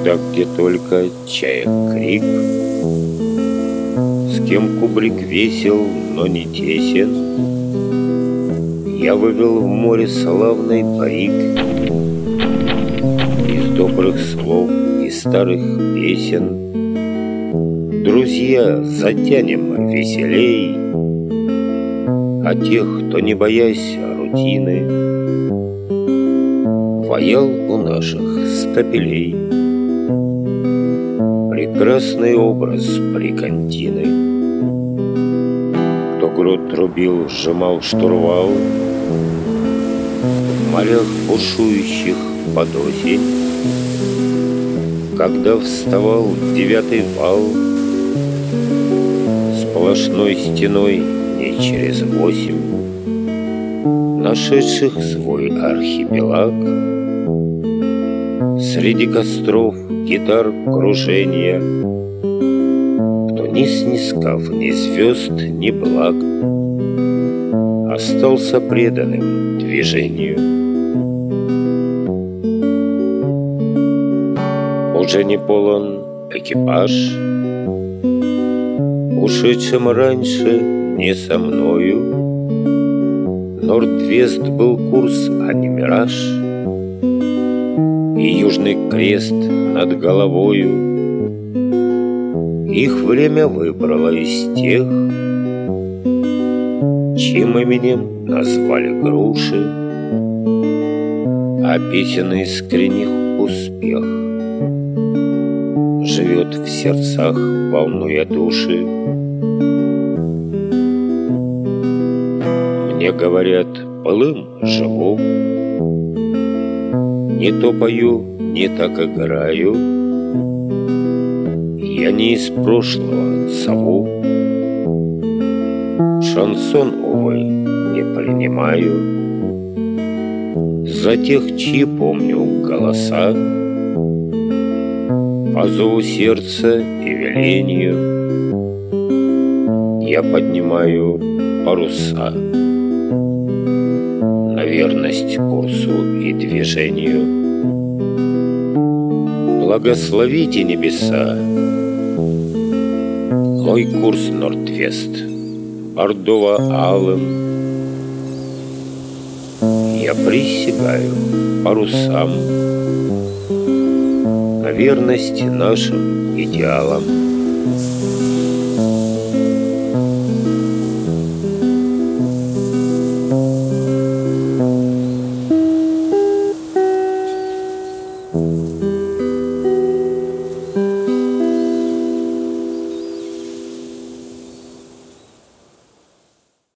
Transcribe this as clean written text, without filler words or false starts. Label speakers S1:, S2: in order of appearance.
S1: Туда, где только чаек крик, с кем кубрик весел, но не тесен, я вывел в море славный парик из добрых слов и старых песен. Друзья, затянем веселей, а тех, кто, не боясь рутины, воял у наших стапелей. Прекрасный образ бригантины. Кто грот трубил, сжимал штурвал в морях бушующих под осень. Когда вставал 9-й вал сплошной стеной не через 8, нашедших свой архипелаг, среди костров, гитар, кружения, кто не снискав ни звезд, ни благ, остался преданным движению. Уже не полон экипаж, ушедшим раньше не со мною. Норд-Вест был курс, а не мираж, и Южный Крест над головою. Их время выбрало из тех, чьим именем назвали груши, а песен искренних успех живет в сердцах, волнуя души. Мне говорят, былым живу, не то пою, не так играю. Я не из прошлого зову, шансон, увы, не принимаю. За тех, чьи помню голоса, по зову сердца и велению я поднимаю паруса на верность курсу и движению. Благословите небеса мой курс Норд-Вест бордово-алым. Я присягаю парусам на верность нашим идеалам.